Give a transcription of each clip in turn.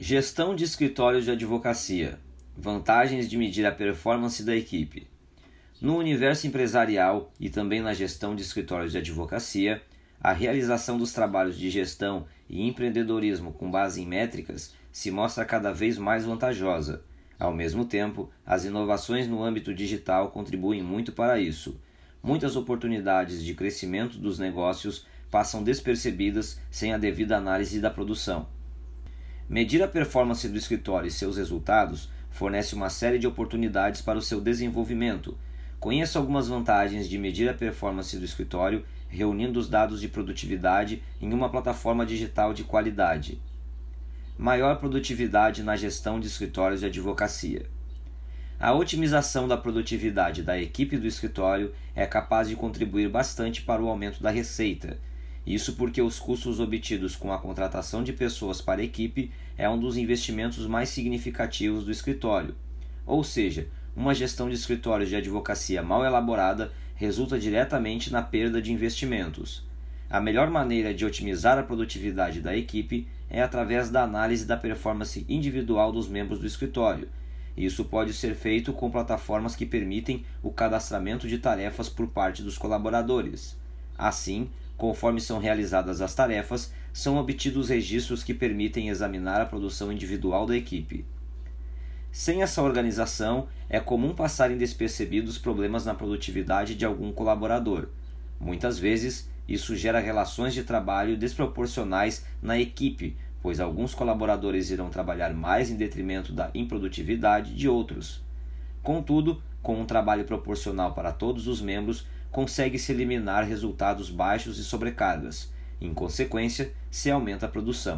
Gestão de escritórios de advocacia. Vantagens de medir a performance da equipe. No universo empresarial e também na gestão de escritórios de advocacia, a realização dos trabalhos de gestão e empreendedorismo com base em métricas se mostra cada vez mais vantajosa. Ao mesmo tempo, as inovações no âmbito digital contribuem muito para isso. Muitas oportunidades de crescimento dos negócios passam despercebidas sem a devida análise da produção. Medir a performance do escritório e seus resultados fornece uma série de oportunidades para o seu desenvolvimento. Conheça algumas vantagens de medir a performance do escritório reunindo os dados de produtividade em uma plataforma digital de qualidade. Maior produtividade na gestão de escritórios de advocacia. A otimização da produtividade da equipe do escritório é capaz de contribuir bastante para o aumento da receita. Isso porque os custos obtidos com a contratação de pessoas para a equipe é um dos investimentos mais significativos do escritório. Ou seja, uma gestão de escritórios de advocacia mal elaborada resulta diretamente na perda de investimentos. A melhor maneira de otimizar a produtividade da equipe é através da análise da performance individual dos membros do escritório. Isso pode ser feito com plataformas que permitem o cadastramento de tarefas por parte dos colaboradores. Assim, conforme são realizadas as tarefas, são obtidos registros que permitem examinar a produção individual da equipe. Sem essa organização, é comum passarem despercebidos problemas na produtividade de algum colaborador. Muitas vezes, isso gera relações de trabalho desproporcionais na equipe, pois alguns colaboradores irão trabalhar mais em detrimento da improdutividade de outros. Contudo, com um trabalho proporcional para todos os membros, consegue-se eliminar resultados baixos e sobrecargas. Em consequência, se aumenta a produção.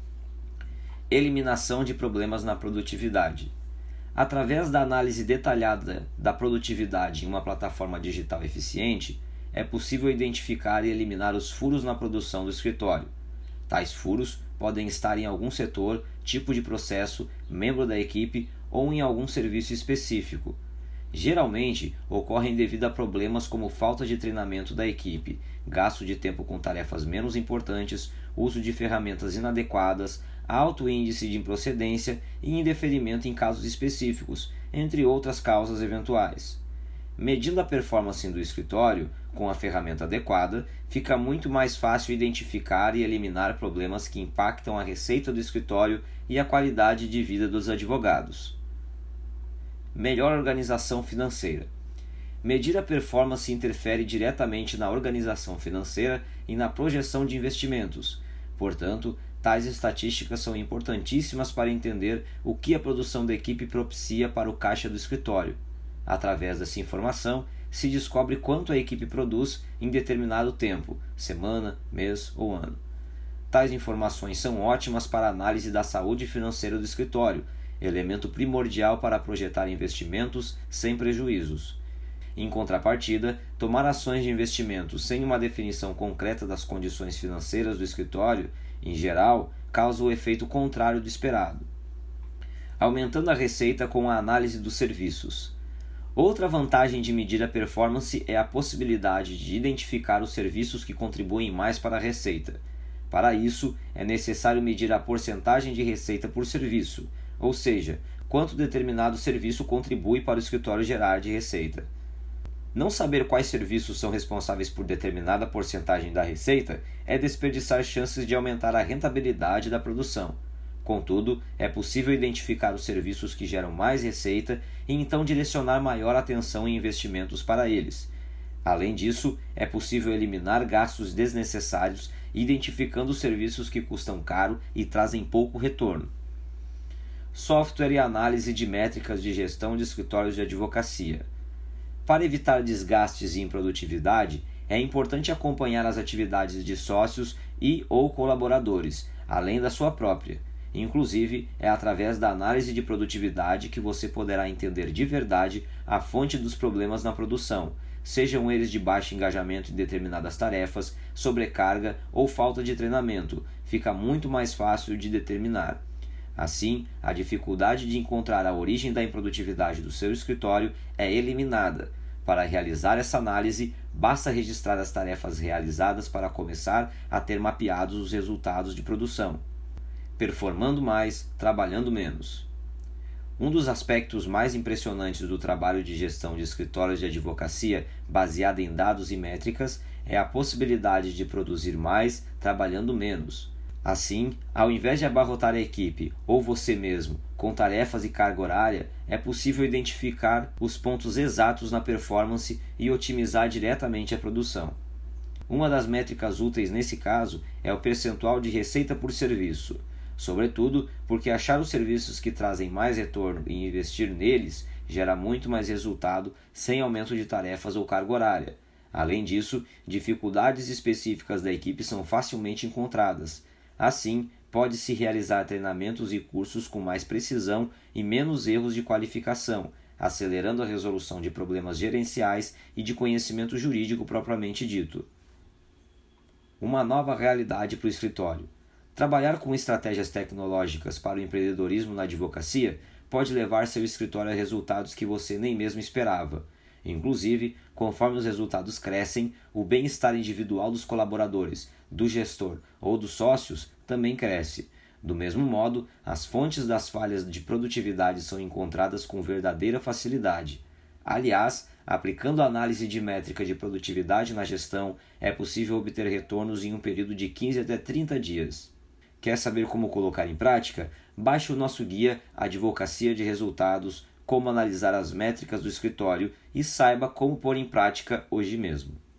Eliminação de problemas na produtividade. Através da análise detalhada da produtividade em uma plataforma digital eficiente, é possível identificar e eliminar os furos na produção do escritório. Tais furos podem estar em algum setor, tipo de processo, membro da equipe ou em algum serviço específico. Geralmente, ocorrem devido a problemas como falta de treinamento da equipe, gasto de tempo com tarefas menos importantes, uso de ferramentas inadequadas, alto índice de improcedência e indeferimento em casos específicos, entre outras causas eventuais. Medindo a performance do escritório com a ferramenta adequada, fica muito mais fácil identificar e eliminar problemas que impactam a receita do escritório e a qualidade de vida dos advogados. Melhor organização financeira. Medir a performance interfere diretamente na organização financeira e na projeção de investimentos. Portanto, tais estatísticas são importantíssimas para entender o que a produção da equipe propicia para o caixa do escritório. Através dessa informação, se descobre quanto a equipe produz em determinado tempo, semana, mês ou ano. Tais informações são ótimas para a análise da saúde financeira do escritório, elemento primordial para projetar investimentos sem prejuízos. Em contrapartida, tomar ações de investimento sem uma definição concreta das condições financeiras do escritório, em geral, causa o efeito contrário do esperado. Aumentando a receita com a análise dos serviços. Outra vantagem de medir a performance é a possibilidade de identificar os serviços que contribuem mais para a receita. Para isso, é necessário medir a porcentagem de receita por serviço, ou seja, quanto determinado serviço contribui para o escritório gerar de receita. Não saber quais serviços são responsáveis por determinada porcentagem da receita é desperdiçar chances de aumentar a rentabilidade da produção. Contudo, é possível identificar os serviços que geram mais receita e então direcionar maior atenção e investimentos para eles. Além disso, é possível eliminar gastos desnecessários, identificando os serviços que custam caro e trazem pouco retorno. Software e análise de métricas de gestão de escritórios de advocacia. Para evitar desgastes e improdutividade, é importante acompanhar as atividades de sócios e/ou colaboradores, além da sua própria. Inclusive, é através da análise de produtividade que você poderá entender de verdade a fonte dos problemas na produção, sejam eles de baixo engajamento em determinadas tarefas, sobrecarga ou falta de treinamento. Fica muito mais fácil de determinar. Assim, a dificuldade de encontrar a origem da improdutividade do seu escritório é eliminada. Para realizar essa análise, basta registrar as tarefas realizadas para começar a ter mapeados os resultados de produção. performando mais, trabalhando menos. Um dos aspectos mais impressionantes do trabalho de gestão de escritórios de advocacia baseado em dados e métricas é a possibilidade de produzir mais trabalhando menos. Assim, ao invés de abarrotar a equipe ou você mesmo com tarefas e carga horária, é possível identificar os pontos exatos na performance e otimizar diretamente a produção. Uma das métricas úteis nesse caso é o percentual de receita por serviço, sobretudo porque achar os serviços que trazem mais retorno e investir neles gera muito mais resultado sem aumento de tarefas ou carga horária. Além disso, dificuldades específicas da equipe são facilmente encontradas. Assim, pode-se realizar treinamentos e cursos com mais precisão e menos erros de qualificação, acelerando a resolução de problemas gerenciais e de conhecimento jurídico propriamente dito. Uma nova realidade para o escritório. Trabalhar com estratégias tecnológicas para o empreendedorismo na advocacia pode levar seu escritório a resultados que você nem mesmo esperava. Inclusive, conforme os resultados crescem, o bem-estar individual dos colaboradores, do gestor ou dos sócios também cresce. Do mesmo modo, as fontes das falhas de produtividade são encontradas com verdadeira facilidade. Aliás, aplicando a análise de métrica de produtividade na gestão, é possível obter retornos em um período de 15 até 30 dias. Quer saber como colocar em prática? Baixe o nosso guia Advocacia de Resultados, como analisar as métricas do escritório e saiba como pôr em prática hoje mesmo.